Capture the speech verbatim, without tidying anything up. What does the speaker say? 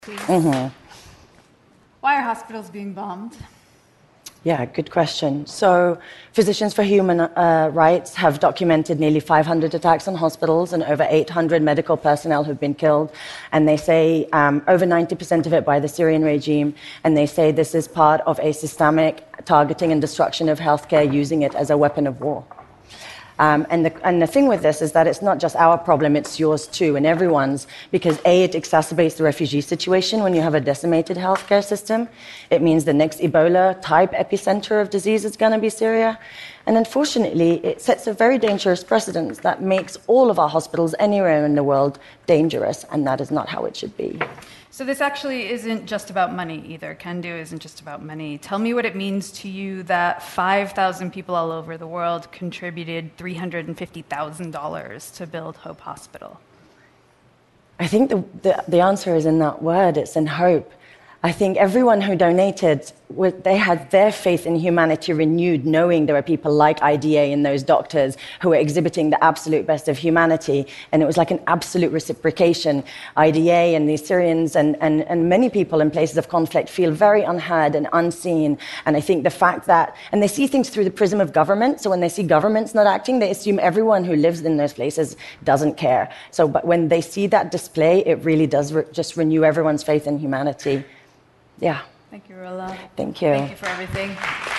Mm-hmm. Why are hospitals being bombed? Yeah, good question. So Physicians for Human uh, Rights have documented nearly five hundred attacks on hospitals and over eight hundred medical personnel who've been killed. And they say um, over ninety percent of it by the Syrian regime. And they say this is part of a systemic targeting and destruction of healthcare, using it as a weapon of war. Um, and, the, and the thing with this is that it's not just our problem, it's yours too, and everyone's, because A, it exacerbates the refugee situation when you have a decimated healthcare system. It means the next Ebola-type epicenter of disease is going to be Syria. And unfortunately, it sets a very dangerous precedent that makes all of our hospitals anywhere in the world dangerous, and that is not how it should be. So this actually isn't just about money either. Can Do isn't just about money. Tell me what it means to you that five thousand people all over the world contributed three hundred fifty thousand dollars to build Hope Hospital. I think the, the, the answer is in that word. It's in hope. I think everyone who donated, they had their faith in humanity renewed, knowing there were people like I D A and those doctors who were exhibiting the absolute best of humanity. And it was like an absolute reciprocation. I D A and the Syrians and, and, and many people in places of conflict feel very unheard and unseen. And I think the fact that, and they see things through the prism of government. So when they see governments not acting, they assume everyone who lives in those places doesn't care. So, but when they see that display, it really does re- just renew everyone's faith in humanity. Yeah. Thank you, Rola. Thank you. Thank you for everything.